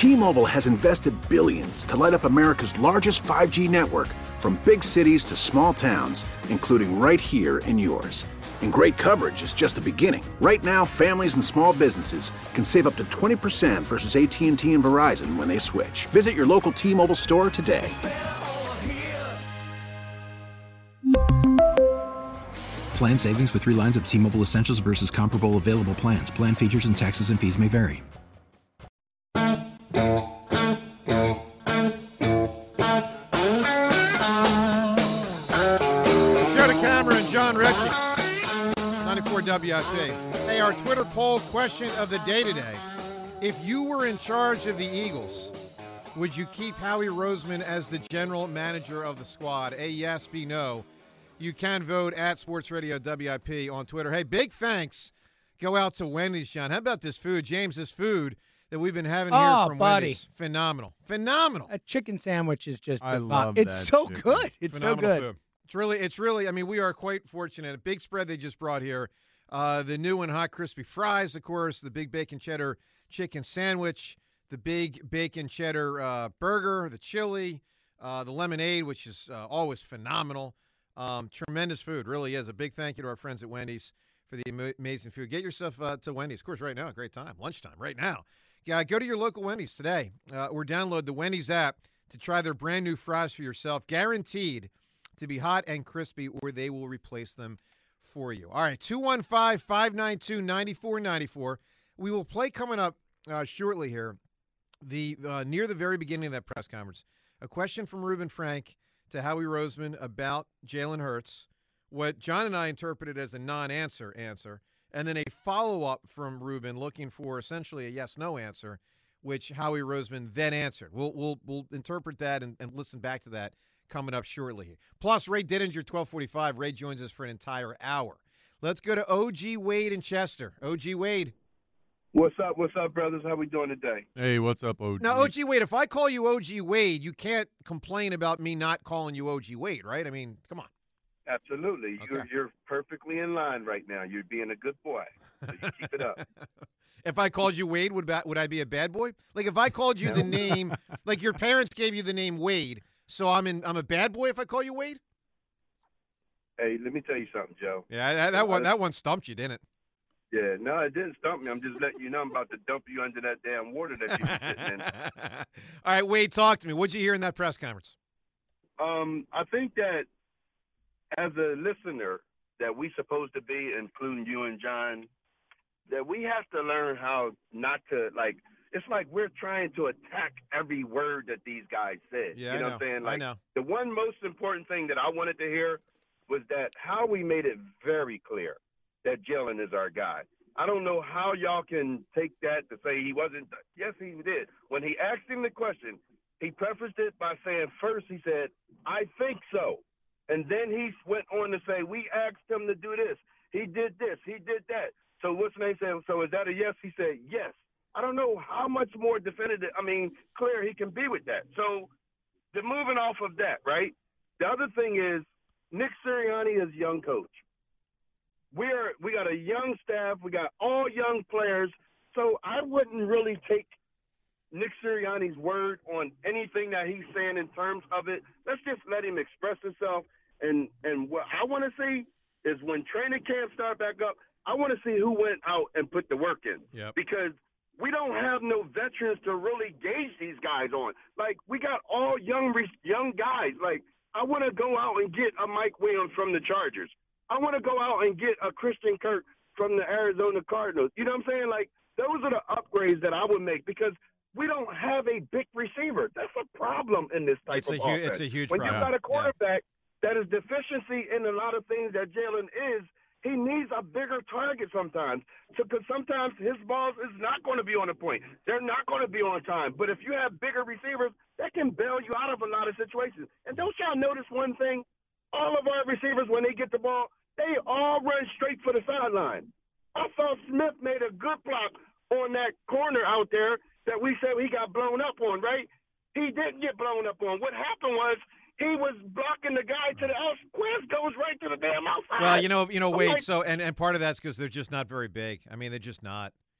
T-Mobile has invested billions to light up America's largest 5G network, from big cities to small towns, including right here in yours. And great coverage is just the beginning. Right now, families and small businesses can save up to 20% versus AT&T and Verizon when they switch. Visit your local T-Mobile store today. Plan savings with 3 lines of T-Mobile Essentials versus comparable available plans. Plan features and taxes and fees may vary. Joe DeCamera and John Ritchie, 94 WIP. Hey, our Twitter poll question of the day today. If you were in charge of the Eagles, would you keep Howie Roseman as the general manager of the squad? A, yes, B, no. You can vote at Sports Radio WIP on Twitter. Hey, big thanks go out to Wendy's, John. How about this food? James, this food that we've been having here from Wendy's. Phenomenal. Phenomenal. A chicken sandwich is just I love that It's so chicken. good. It's Phenomenal so good. food. It's really, I mean, we are quite fortunate. A big spread they just brought here. The new and hot crispy fries, of course, the big bacon cheddar chicken sandwich, the big bacon cheddar burger, the chili, the lemonade, which is always phenomenal. Tremendous food, really is. A big thank you to our friends at Wendy's for the amazing food. Get yourself to Wendy's. Of course, right now, great time, lunchtime, right now. Yeah, go to your local Wendy's today or download the Wendy's app to try their brand new fries for yourself. Guaranteed to be hot and crispy, or they will replace them for you. All right, 215-592-9494. We will play coming up shortly here, near the very beginning of that press conference, a question from Reuben Frank to Howie Roseman about Jalen Hurts, what John and I interpreted as a non-answer answer, and then a follow-up from Reuben looking for essentially a yes-no answer, which Howie Roseman then answered. We'll interpret that and listen back to that coming up shortly. Plus, Ray Dittinger, 1245. Ray joins us for an entire hour. Let's go to O.G. Wade in Chester. O.G. Wade. What's up, brothers? How we doing today? Hey, what's up, OG? Now, O.G. Wade, if I call you O.G. Wade, you can't complain about me not calling you O.G. Wade, right? I mean, come on. Absolutely. Okay. You're perfectly in line right now. You're being a good boy. So you keep it up. If I called you Wade, would I be a bad boy? Like, if I called you the name, like your parents gave you the name Wade, so I'm a bad boy if I call you Wade? Hey, let me tell you something, Joe. Yeah, that one stumped you, didn't it? Yeah, no, it didn't stump me. I'm just letting you know I'm about to dump you under that damn water that you're sitting in. All right, Wade, talk to me. What'd you hear in that press conference? I think that as a listener that we supposed to be, including you and John, that we have to learn how not to, like, it's like we're trying to attack every word that these guys said. Yeah, you know I know. what I'm saying? Like, I know. The one most important thing that I wanted to hear was that Howie made it very clear that Jalen is our guy. I don't know how y'all can take that to say he wasn't. Yes, he did. When he asked him the question, he prefaced it by saying, first he said, I think so. And then he went on to say, we asked him to do this. He did this. He did that. So what's the name said, so is that a yes? He said, yes. I don't know how much more definitive, clear he can be with that. So the moving off of that, right? The other thing is Nick Sirianni is young coach. We got a young staff. We got all young players. So I wouldn't really take Nick Sirianni's word on anything that he's saying in terms of it. Let's just let him express himself. And what I want to see is when training camp start back up, I want to see who went out and put the work in. Yep. Because we don't have no veterans to really gauge these guys on. Like, we got all young guys. Like, I want to go out and get a Mike Williams from the Chargers. I want to go out and get a Christian Kirk from the Arizona Cardinals. You know what I'm saying? Like, those are the upgrades that I would make because we don't have a big receiver. That's a problem in this type of offense. It's a huge when problem. you got a quarterback that is deficiency in a lot of things that Jalen is, he needs a bigger target sometimes. Because sometimes his balls is not going to be on the point. They're not going to be on time. But if you have bigger receivers, that can bail you out of a lot of situations. And don't y'all notice one thing? All of our receivers, when they get the ball, they all run straight for the sideline. I thought Smith made a good block on that corner out there that we said he got blown up on, right? He didn't get blown up on. What happened was he was blocking the guy to the outside. Quez goes right to the damn outside. Well, Wade, so and part of that's because they're just not very big. I mean, they're just not.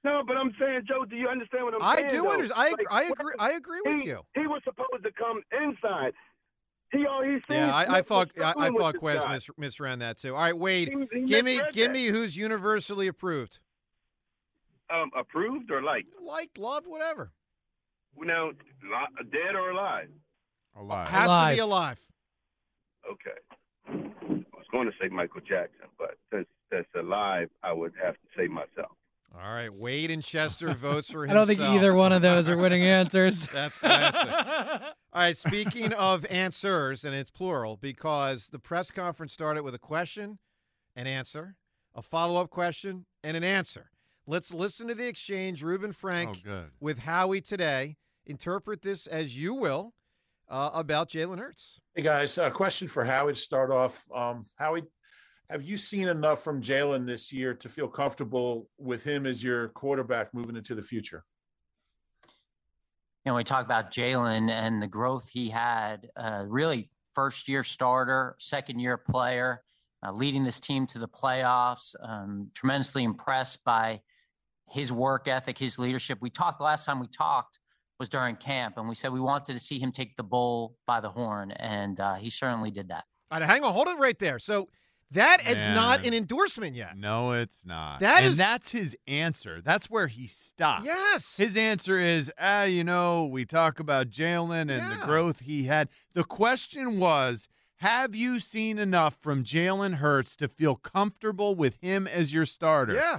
No, but I'm saying, Joe, do you understand what I'm saying? I do though? understand. Like, I agree with you. He was supposed to come inside. He seen. Yeah, I thought with Quez misran that too. All right, Wade, He give misread me who's universally approved. Approved or liked? Liked, loved, whatever. Now, dead or alive? Alive. Has to be alive. Okay. I was going to say Michael Jackson, but since that's alive, I would have to say myself. All right, Wade and Chester votes for I himself. don't think either one of those are winning answers. That's classic. All right, speaking of answers, and it's plural, because the press conference started with a question, an answer, a follow-up question, and an answer. Let's listen to the exchange, Reuben Frank with Howie today. Interpret this as you will about Jalen Hurts. Hey, guys, a question for Howie to start off. Howie, have you seen enough from Jalen this year to feel comfortable with him as your quarterback moving into the future? You know, we talk about Jalen and the growth he had, really first-year starter, second-year player, leading this team to the playoffs, tremendously impressed by his work ethic, his leadership. Last time we talked was during camp, and we said we wanted to see him take the bull by the horn, and he certainly did that. All right, hang on, hold it right there. So that is not an endorsement yet. No, it's not. That's his answer. That's where he stopped. Yes. His answer is, we talk about Jalen and the growth he had. The question was, have you seen enough from Jalen Hurts to feel comfortable with him as your starter? Yeah.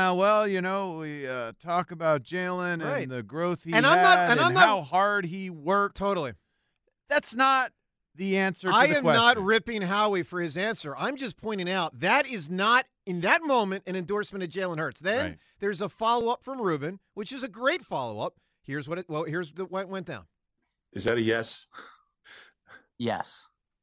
We talk about Jalen and the growth he and had and how hard he worked. Totally. That's not the answer to the question. I am not ripping Howie for his answer. I'm just pointing out that is not, in that moment, an endorsement of Jalen Hurts. Then there's a follow-up from Reuben, which is a great follow-up. Here's what went down. Is that a yes? Yes.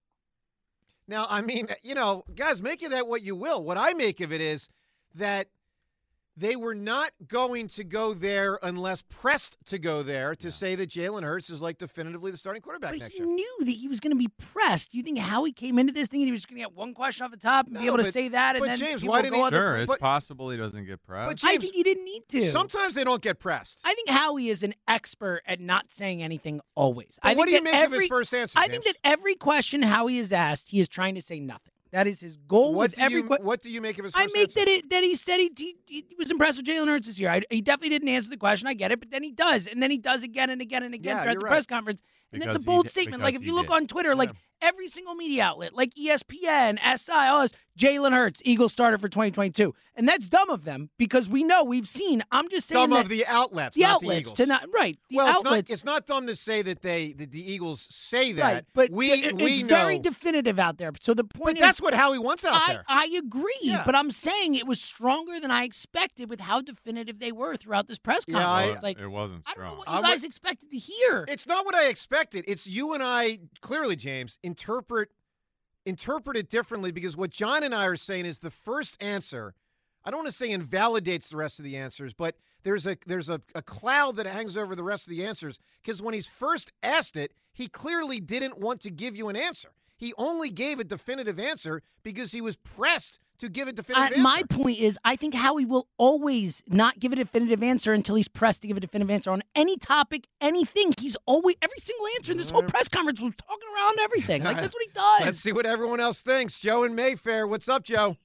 Now, I mean, guys, make of that what you will. What I make of it is that they were not going to go there unless pressed to go there to say that Jalen Hurts is like definitively the starting quarterback next year. He knew that he was going to be pressed. Do you think Howie came into this thinking he was just going to get one question off the top and be able to say that? And then James, why didn't he? Sure, it's possible he doesn't get pressed. But James, I think he didn't need to. Sometimes they don't get pressed. I think Howie is an expert at not saying anything always. But what do you make of his first answer, James? I think that every question Howie is asked, he is trying to say nothing. That is his goal with every question. What do you make of his first answer? I make that he said he was impressed with Jalen Hurts this year. He definitely didn't answer the question. I get it, but then he does. And then he does again and again and again throughout the press conference. And that's a bold statement. Like, if you look on Twitter, like every single media outlet, like ESPN, SI, all this, Jalen Hurts, Eagles starter for 2022. And that's dumb of them because we've seen. I'm just saying dumb of the outlets, the not outlets the Eagles. The outlets. It's not dumb to say that the Eagles say that. Right, but it's know. Very definitive out there. So the point is, that's what Howie wants out there. I agree, but I'm saying it was stronger than I expected with how definitive they were throughout this press conference. It wasn't strong. I don't know what you guys expected to hear. It's not what I expected. It's you and I, clearly, James, interpret it differently because what John and I are saying is the first answer, I don't want to say invalidates the rest of the answers, but there's a cloud that hangs over the rest of the answers because when he's first asked it, he clearly didn't want to give you an answer. He only gave a definitive answer because he was pressed to give a definitive answer. My point is, I think Howie will always not give a definitive answer until he's pressed to give a definitive answer on any topic, anything. He's always, every single answer in this whole press conference was talking around everything. Like, that's what he does. Let's see what everyone else thinks. Joe in Mayfair. What's up, Joe?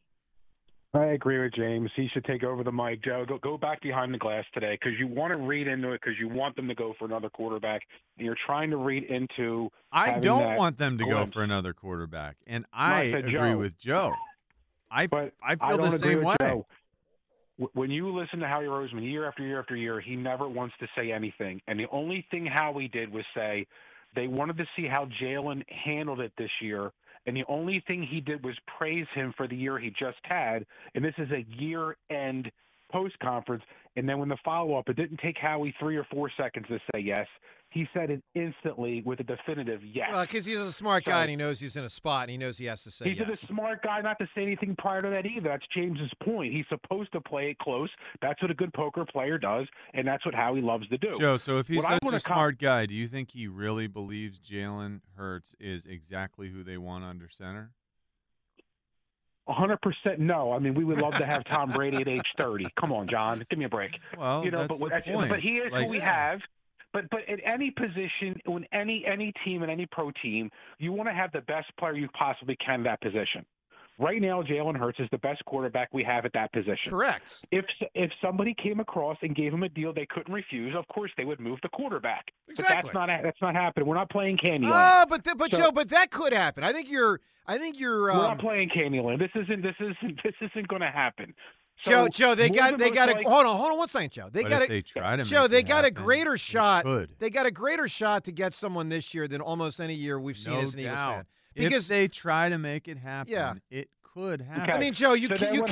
I agree with James. He should take over the mic. Joe, go back behind the glass today because you want to read into it because you want them to go for another quarterback. And you're trying to read into I don't want them to go for another quarterback. And I agree with Joe. I feel the same way. Joe. When you listen to Howie Roseman year after year after year, he never wants to say anything. And the only thing Howie did was say they wanted to see how Jalen handled it this year. And the only thing he did was praise him for the year he just had. And this is a year-end post-conference. And then when the follow-up, it didn't take Howie 3 or 4 seconds to say yes. He said it instantly with a definitive yes. Well, because he's a smart guy and he knows he's in a spot and he knows he has to say yes. He's a smart guy not to say anything prior to that either. That's James's point. He's supposed to play it close. That's what a good poker player does, and that's what Howie loves to do. Joe, so if he's such a smart guy, do you think he really believes Jalen Hurts is exactly who they want under center? 100% no. I mean, we would love to have Tom Brady at age 30. Come on, John, give me a break. Well, you know, that's but the point. But he is who we have. But at any position, when any team and any pro team, you want to have the best player you possibly can in that position. Right now, Jalen Hurts is the best quarterback we have at that position. Correct. If somebody came across and gave him a deal they couldn't refuse, of course they would move the quarterback. Exactly. But that's not happening. We're not playing Candyland. Joe, but that could happen. I think you're. We're not playing Candyland. This isn't going to happen. So, Joe, they got hold on 1 second, Joe. They got a greater shot. They got a greater shot to get someone this year than almost any year we've seen as an Eagles fan. Because if they try to make it happen, it could happen. Okay. I mean, Joe, you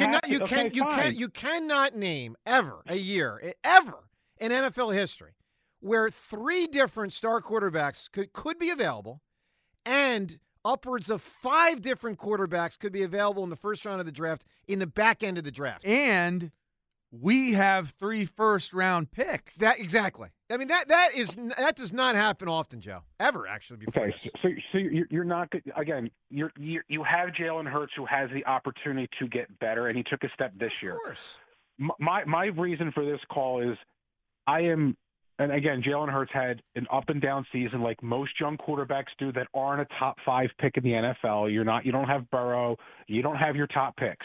cannot name ever a year in NFL history where 3 different star quarterbacks could be available, and upwards of 5 different quarterbacks could be available in the first round of the draft, in the back end of the draft. And we have 3 first-round picks. That exactly. I mean, that does not happen often, Joe. Ever, actually. Before. Okay, so you're not again. You have Jalen Hurts, who has the opportunity to get better, and he took a step this year. Of course. My reason for this call is and again, Jalen Hurts had an up and down season like most young quarterbacks do that aren't a top 5 pick in the NFL. You don't have Burrow. You don't have your top picks.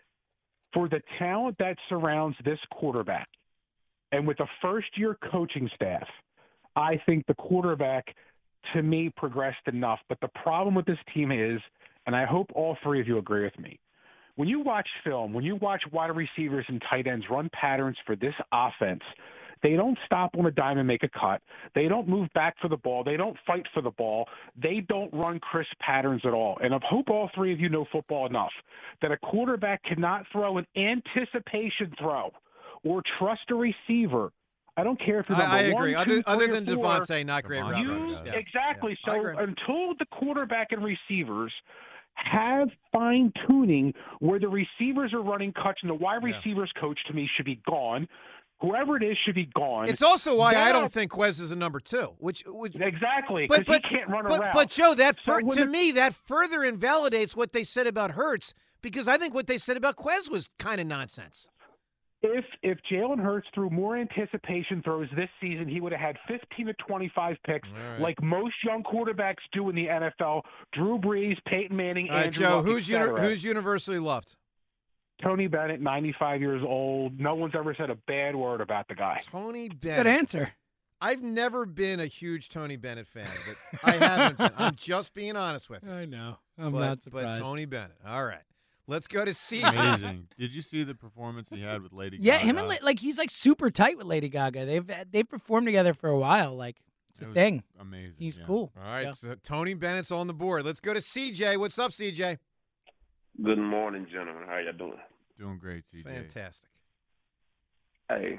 For the talent that surrounds this quarterback, and with a first-year coaching staff, I think the quarterback, to me, progressed enough. But the problem with this team is, and I hope all 3 of you agree with me, when you watch film, when you watch wide receivers and tight ends run patterns for this offense, they don't stop on a dime and make a cut. They don't move back for the ball. They don't fight for the ball. They don't run crisp patterns at all. And I hope all 3 of you know football enough that a quarterback cannot throw an anticipation throw or trust a receiver. I don't care if you're number 1, 2, 3, other than or 4. Devontae, not great route. Exactly. Yeah, so until the quarterback and receivers have fine-tuning where the receivers are running cuts and the wide receivers coach, to me, should be gone. Whoever it is should be gone. It's also why I don't think Quez is a number 2. Which exactly, because he can't run around. But Joe, to me, that further invalidates what they said about Hurts, because I think what they said about Quez was kind of nonsense. If Jalen Hurts threw more anticipation throws this season, he would have had 15 to 25 picks, like most young quarterbacks do in the NFL. Drew Brees, Peyton Manning, Andrew Joe, Luck, who's universally loved? Tony Bennett, 95 years old. No one's ever said a bad word about the guy. Tony Bennett. Good answer. I've never been a huge Tony Bennett fan, but I haven't been. I'm just being honest with you. I know. I'm not surprised. But Tony Bennett. All right. Let's go to CJ. Amazing. Did you see the performance he had with Lady Gaga? Yeah, him and he's like super tight with Lady Gaga. They've performed together for a while. Like it's a thing. Amazing. He's cool. All right, so Tony Bennett's on the board. Let's go to CJ. What's up, CJ? Good morning, gentlemen. How y'all doing? Doing great, CJ. Fantastic. Hey,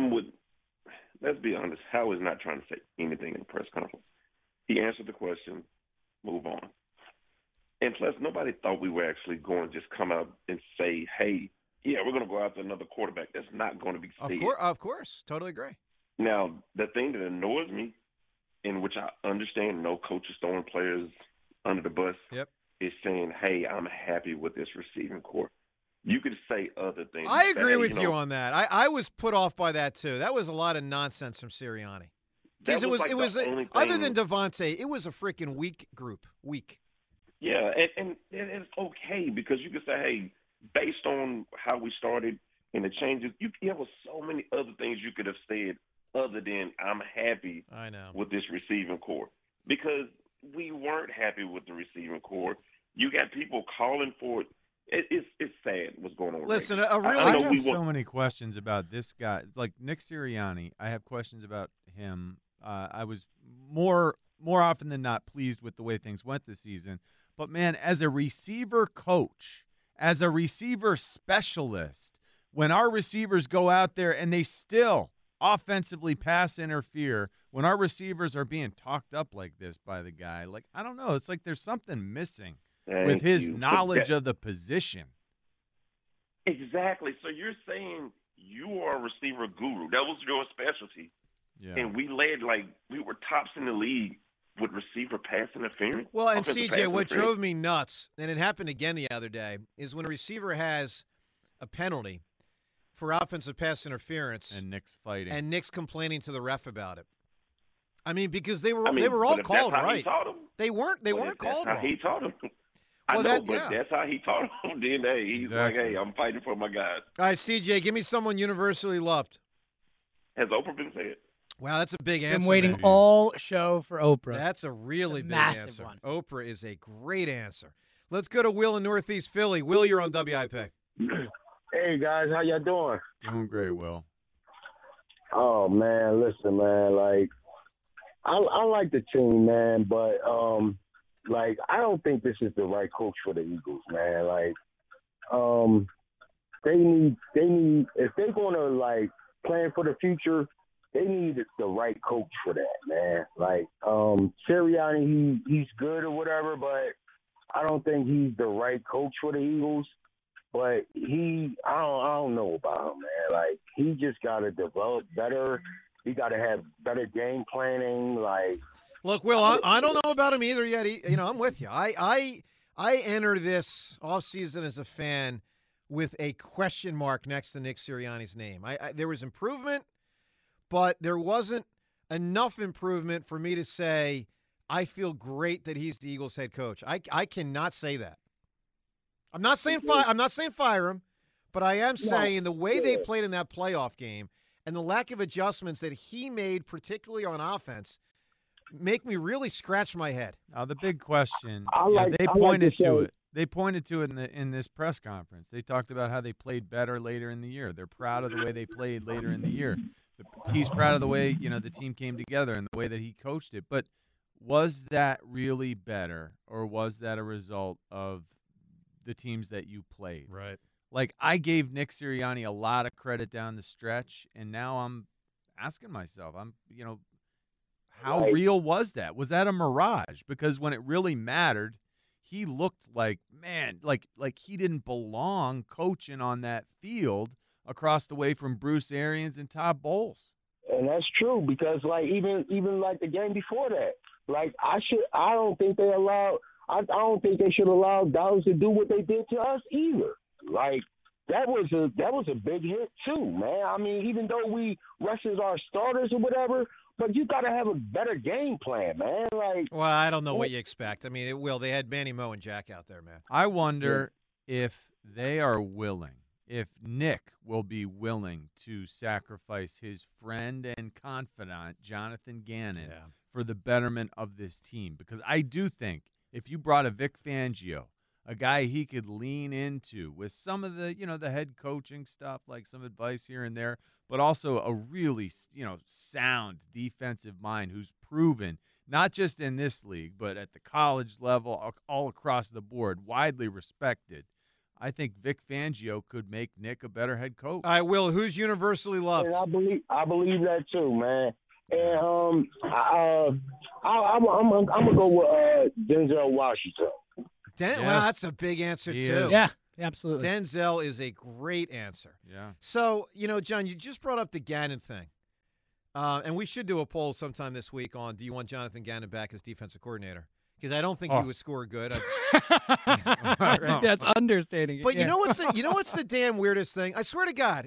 let's be honest, Howard's not trying to say anything in the press conference. He answered the question, move on. And plus, nobody thought we were actually going to just come out and say, hey, yeah, we're going to go after another quarterback. That's not going to be said. Of course. Totally agree. Now, the thing that annoys me, in which I understand no coach is throwing players under the bus, is saying, hey, I'm happy with this receiving corps. You could say other things. I agree with you on that. I was put off by that, too. That was a lot of nonsense from Sirianni. Because it was other than Devontae, it was a freaking weak group. Weak. Yeah, and it's okay because you could say, hey, based on how we started and the changes, there were so many other things you could have said other than I'm happy with this receiving corps. Because we weren't happy with the receiving corps. You got people calling for it. It's sad what's going on. Listen, right I have so many questions about this guy. Like Nick Sirianni, I have questions about him. I was more often than not pleased with the way things went this season. But, man, as a receiver coach, as a receiver specialist, when our receivers go out there and they still offensively pass interfere, when our receivers are being talked up like this by the guy, like, I don't know. It's like there's something missing with his knowledge of the position. Exactly. So you're saying you are a receiver guru. That was your specialty. Yeah. And we led we were tops in the league with receiver pass interference. Well, and CJ, what drove me nuts, and it happened again the other day, is when a receiver has a penalty for offensive pass interference, and Nick's fighting, and Nick's complaining to the ref about it. I mean, because they were all called right. They weren't called wrong. He taught him. That's how he taught him. Then he's like, hey, I'm fighting for my guys. All right, CJ, give me someone universally loved. Has Oprah been said? Wow, that's a big answer. I'm waiting all show for Oprah. That's a really big massive answer. One. Oprah is a great answer. Let's go to Will in Northeast Philly. Will, you're on WIP. Hey, guys, how y'all doing? Doing great, Will. Oh, man, listen, man, like, I like the team, man, but, like, I don't think this is the right coach for the Eagles, man. Like, they need, if they're going to, like, plan for the future, they need the right coach for that, man. Like, Sirianni, he's good or whatever, but I don't think he's the right coach for the Eagles. But I don't know about him, man. Like, he just got to develop better. He got to have better game planning. Like, look, Will, I don't know about him either yet. I'm with you. I enter this offseason as a fan with a question mark next to Nick Sirianni's name. There was improvement, but there wasn't enough improvement for me to say I feel great that he's the Eagles head coach. I cannot say that. I'm not saying fire him, but I am saying the way they played in that playoff game and the lack of adjustments that he made, particularly on offense, make me really scratch my head. Now the big question, they pointed to it in this press conference. They talked about how they played better later in the year. They're proud of the way they played later in the year. He's proud of the way the team came together and the way that he coached it. But was that really better, or was that a result of the teams that you played? Right. Like, I gave Nick Sirianni a lot of credit down the stretch, and now I'm asking myself, how real was that? Was that a mirage? Because when it really mattered, he looked like he didn't belong coaching on that field across the way from Bruce Arians and Todd Bowles. And that's true, because like even like the game before that, like I don't think they should allow Dallas to do what they did to us either. Like that was a big hit too, man. I mean, even though we rested our starters or whatever, but you got to have a better game plan, man. Like, well, I don't know what you expect. I mean, they had Manny Moe and Jack out there, man. I wonder if they are willing, if Nick will be willing to sacrifice his friend and confidant, Jonathan Gannon, for the betterment of this team. Because I do think if you brought a Vic Fangio, a guy he could lean into with some of the, the head coaching stuff, like some advice here and there, but also a really, sound defensive mind who's proven, not just in this league, but at the college level, all across the board, widely respected. I think Vic Fangio could make Nick a better head coach. All right, Will, who's universally loved? And I believe that too, man. And I'm gonna go with Denzel Washington. Well, that's a big answer too. Yeah, absolutely. Denzel is a great answer. Yeah. So, John, you just brought up the Gannon thing. And we should do a poll sometime this week on, do you want Jonathan Gannon back as defensive coordinator? Because I don't think he would score good. That's understating it. But you know what's the damn weirdest thing? I swear to God,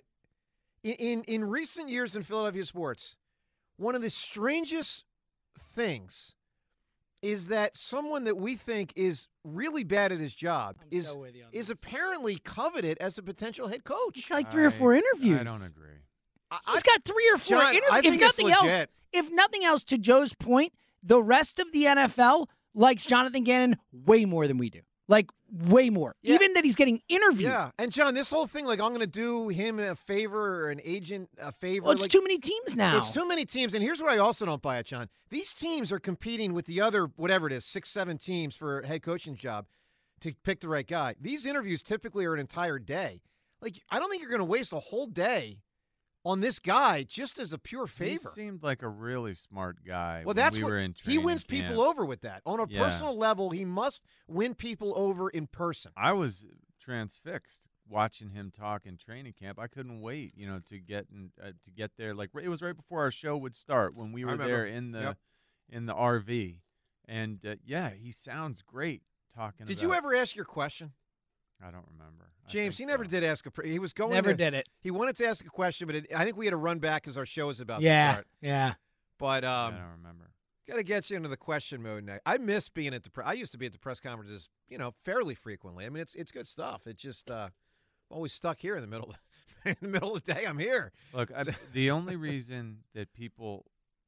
in recent years in Philadelphia sports, one of the strangest things is that someone that we think is really bad at his job is apparently coveted as a potential head coach. He's got like 3 or 4 interviews. I don't agree. He's got 3 or 4 interviews. If nothing else, to Joe's point, the rest of the NFL likes Jonathan Gannon way more than we do. Like, way more. Yeah. Even that he's getting interviewed. Yeah. And, John, this whole thing, like, I'm going to do him a favor or an agent a favor. Well, it's too many teams now. It's too many teams. And here's where I also don't buy it, John. These teams are competing with the other, whatever it is, 6, 7 teams for a head coaching job to pick the right guy. These interviews typically are an entire day. Like, I don't think you're going to waste a whole day on this guy just as a pure favor. He seemed like a really smart guy. Well, that's he wins camp. People over with that. On a personal level, he must win people over in person. I was transfixed watching him talk in training camp. I couldn't wait, to get there. Like, it was right before our show would start when we were there in the RV. And, he sounds great talking Did you ever ask your question? I don't remember. James, he never did ask he was going Never did it. He wanted to ask a question, but I think we had to run back because our show is about to start. Yeah. But I don't remember. Got to get you into the question mode now. I miss being at I used to be at the press conferences, fairly frequently. I mean, it's good stuff. It's just always stuck here in the middle in the middle of the day. I'm here. Look, the only reason that people,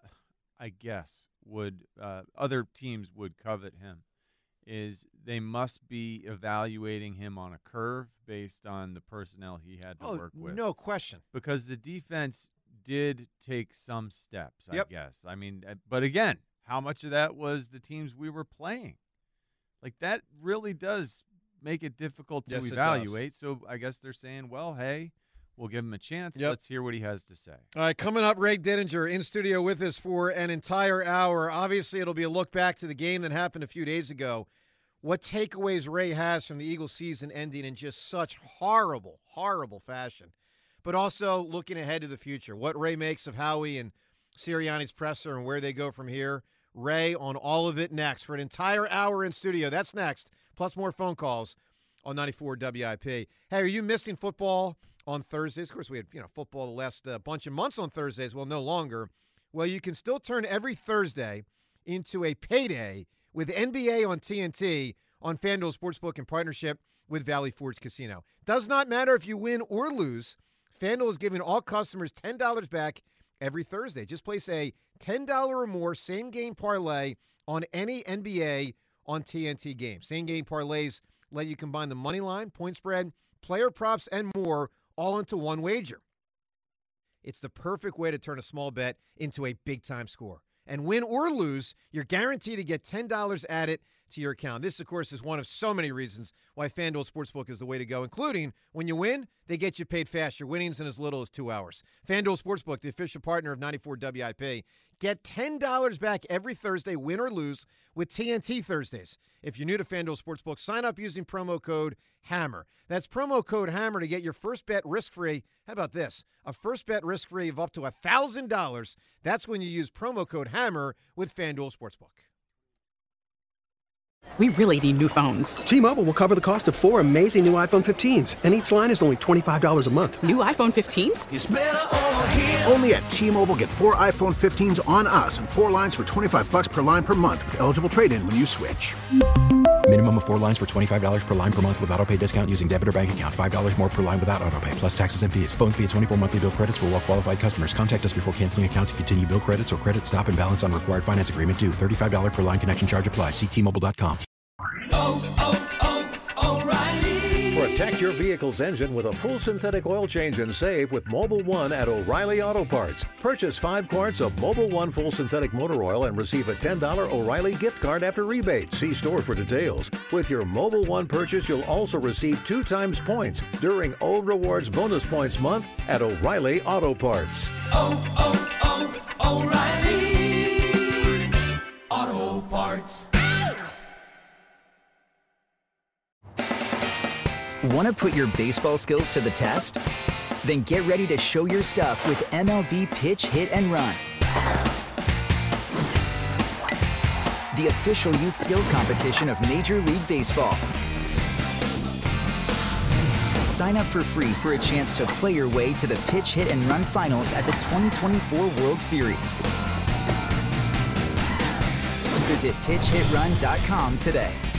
I guess, would other teams would covet him is they must be evaluating him on a curve based on the personnel he had to work with. No question. Because the defense did take some steps, Yep. I guess. I mean, but again, how much of that was the teams we were playing? Like, that really does make it difficult to evaluate. So I guess they're saying, well, hey, we'll give him a chance. Yep. Let's hear what he has to say. All right, coming up, Ray Dittinger in studio with us for an entire hour. Obviously, it'll be a look back to the game that happened a few days ago. What takeaways Ray has from the Eagles season ending in just such horrible, horrible fashion. But also looking ahead to the future. What Ray makes of Howie and Sirianni's presser and where they go from here. Ray on all of it next for an entire hour in studio. That's next, plus more phone calls on 94 WIP. Hey, are you missing football on Thursdays? Of course, we had football the last bunch of months on Thursdays. Well, no longer. Well, you can still turn every Thursday into a payday with NBA on TNT on FanDuel Sportsbook in partnership with Valley Forge Casino. Does not matter if you win or lose. FanDuel is giving all customers $10 back every Thursday. Just place a $10 or more same-game parlay on any NBA on TNT game. Same-game parlays let you combine the money line, point spread, player props, and more all into one wager. It's the perfect way to turn a small bet into a big-time score. And win or lose, you're guaranteed to get $10 added to your account. This, of course, is one of so many reasons why FanDuel Sportsbook is the way to go, including when you win, they get you paid fast. Your winnings in as little as 2 hours. FanDuel Sportsbook, the official partner of 94 WIP. Get $10 back every Thursday, win or lose, with TNT Thursdays. If you're new to FanDuel Sportsbook, sign up using promo code HAMMER. That's promo code HAMMER to get your first bet risk-free. How about this? A first bet risk-free of up to $1,000. That's when you use promo code HAMMER with FanDuel Sportsbook. We really need new phones. T-Mobile will cover the cost of 4 amazing new iPhone 15s, and each line is only $25 a month. New iPhone 15s? It's better over here. Only at T-Mobile, get 4 iPhone 15s on us and 4 lines for $25 per line per month with eligible trade-in when you switch. Minimum of 4 lines for $25 per line per month with autopay discount using debit or bank account. $5 more per line without autopay, plus taxes and fees. Phone fee at 24 monthly bill credits for well-qualified customers. Contact us before canceling account to continue bill credits or credit stop and balance on required finance agreement due. $35 per line connection charge applies. See T-Mobile.com. O'Reilly. Protect your vehicle's engine with a full synthetic oil change and save with Mobil 1 at O'Reilly Auto Parts. Purchase 5 quarts of Mobil 1 full synthetic motor oil and receive a $10 O'Reilly gift card after rebate. See store for details. With your Mobil 1 purchase, you'll also receive 2 times points during O Rewards Bonus Points Month at O'Reilly Auto Parts. O'Reilly Auto Parts. Want to put your baseball skills to the test? Then get ready to show your stuff with MLB Pitch, Hit, and Run. The official youth skills competition of Major League Baseball. Sign up for free for a chance to play your way to the Pitch, Hit, and Run finals at the 2024 World Series. Visit PitchHitRun.com today.